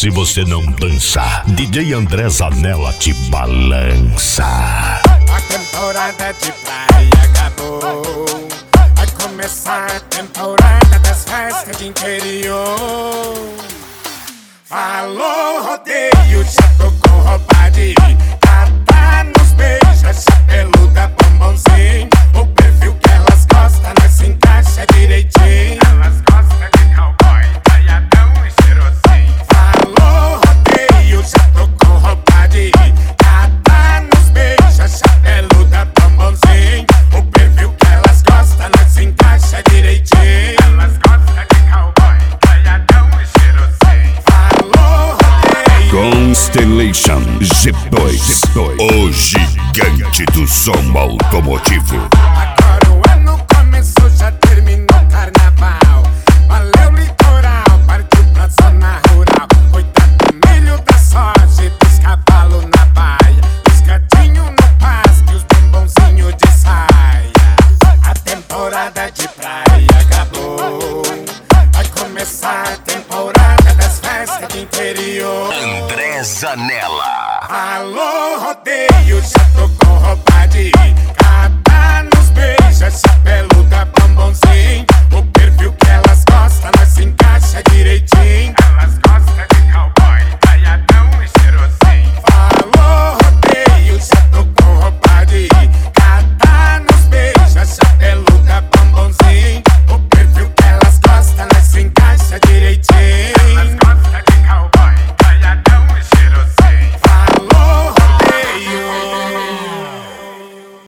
se você não dançar. DJ André Zanella te balança. A temporada de praia acabou. Vai começar a temporada das festas de interior. Falou rodeio, já tocou roupa de cata nos beijos, chapeluda, bombonzinho. O perfil que elas gostam, nós se encaixa direitinho. Elas gostam de cowboy, caiadão e cheirosinho. Falou rodeio, já tocou roupa de cata nos beijos, chapeluda, bombonzinho. O perfil que elas gostam, nós se encaixa direitinho. Elas gostam de cowboy, caiadão e cheirosinho. Falou rodeio. Constellation G2, o gigante do som automotivo. Agora o ano começou, já terminou o carnaval. Valeu litoral, partiu pra zona rural. Coitado do milho, da soja e dos cavalos na baia. Os gatinhos no pasto e os bombonzinhos de saia. A temporada de praia acabou. Vai começar a temporada das festas de interior. André Zanella. Alô, rodeio, já tocou